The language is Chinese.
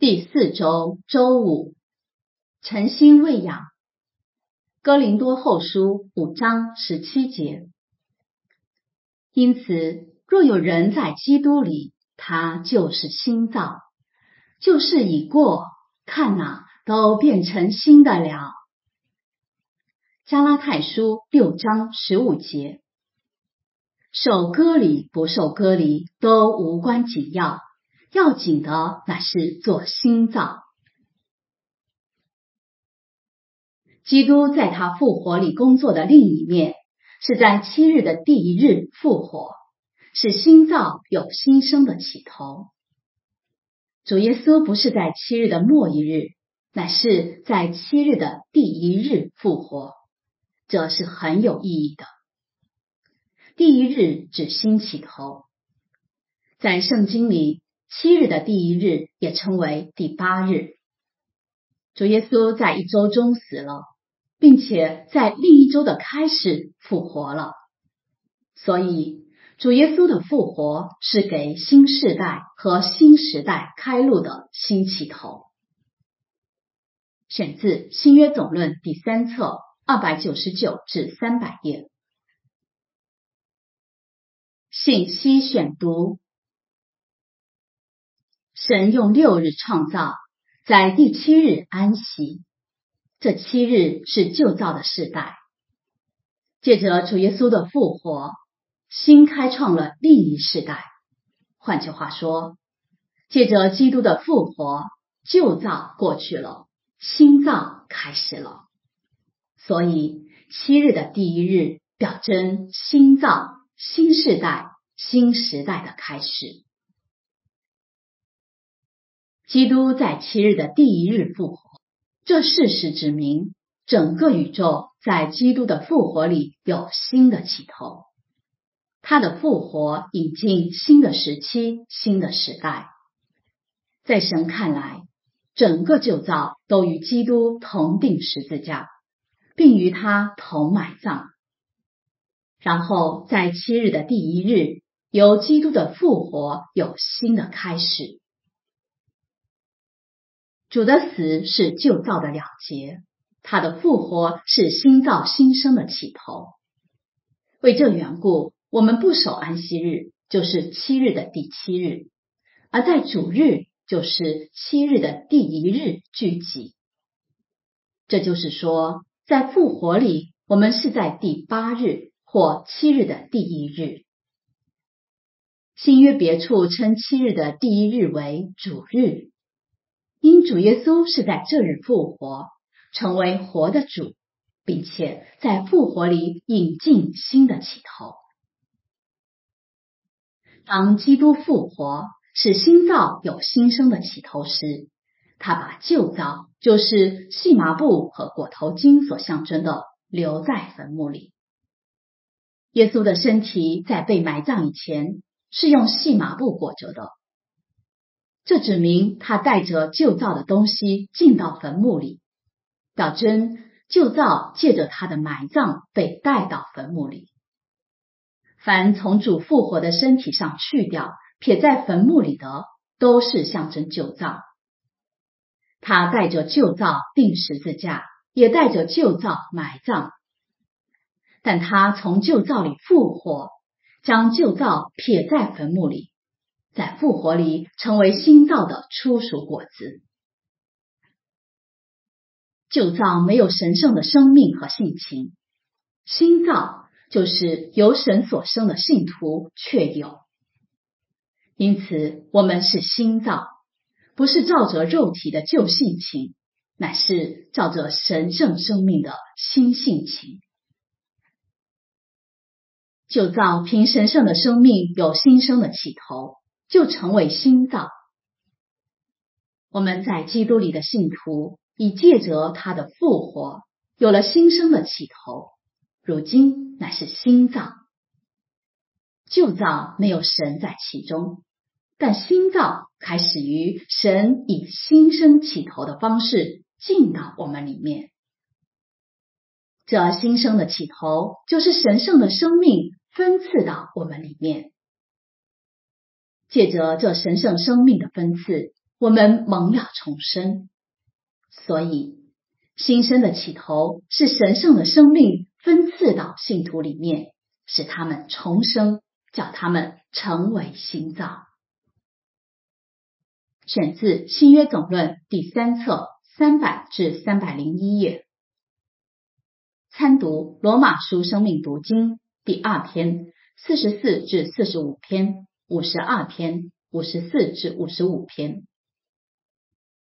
第4周周五，诚心喂养。哥林多后书5章17节。因此，若有人在基督里，他就是新造，旧事已过，看哪，都变成新的了。加拉太书6章15节。受割礼不受割礼都无关紧要，要紧的乃是做新造。基督在他复活里工作的另一面，是在7日的第1日复活，使新造有新生的起头。主耶稣不是在7日的末一日，乃是在7日的第1日复活，这是很有意义的。第1日指新起头，在圣经里7日的第1日也称为第8日。主耶稣在1周中死了，并且在另一周的开始复活了，所以主耶稣的复活是给新世代和新时代开路的新起头。选自新约总论第3册299至300页。信息选读。神用6日创造，在第7日安息。这7日是旧造的世代。借着主耶稣的复活，新开创了另一世代。换句话说，借着基督的复活，旧造过去了，新造开始了。所以7日的第1日表征新造、新世代、新时代的开始。基督在7日的第1日复活，这事实指明整个宇宙在基督的复活里有新的起头。他的复活引进新的时期、新的时代。在神看来，整个旧造都与基督同定十字架，并与他同埋葬。然后在7日的第1日，由基督的复活有新的开始。主的死是旧造的了结，他的复活是新造新生的起头。为这缘故，我们不守安息日，就是7日的第7日，而在主日就是7日的第1日聚集。这就是说，在复活里，我们是在第8日或7日的第1日。新约别处称7日的第1日为主日，因主耶稣是在这日复活，成为活的主，并且在复活里引进新的起头。当基督复活，使新造有新生的起头时，他把旧造，就是细麻布和裹头巾所象征的，留在坟墓里。耶稣的身体在被埋葬以前，是用细麻布裹着的。这指明他带着旧造的东西进到坟墓里，表征旧造借着他的埋葬被带到坟墓里。凡从主复活的身体上去掉，撇在坟墓里的，都是象征旧造。他带着旧造钉十字架，也带着旧造埋葬。但他从旧造里复活，将旧造撇在坟墓里，在复活里成为新造的初熟果子。旧造没有神圣的生命和性情，新造就是由神所生的信徒确有。因此我们是新造，不是照着肉体的旧性情，乃是照着神圣生命的新性情。旧造凭神圣的生命有新生的起头，就成为新造。我们在基督里的信徒，已借着他的复活，有了新生的起头，如今乃是新造。旧造没有神在其中，但新造开始于神以新生起头的方式进到我们里面。这新生的起头，就是神圣的生命分赐到我们里面。借着这神圣生命的分赐， 我们蒙了重生。所以新生的起头是神圣的生命分赐到信徒里面，使他们重生，叫他们成为新造。选自新约总论第3册300至301页。参读罗马书生命读经第2篇44至45篇、52篇、54至55篇。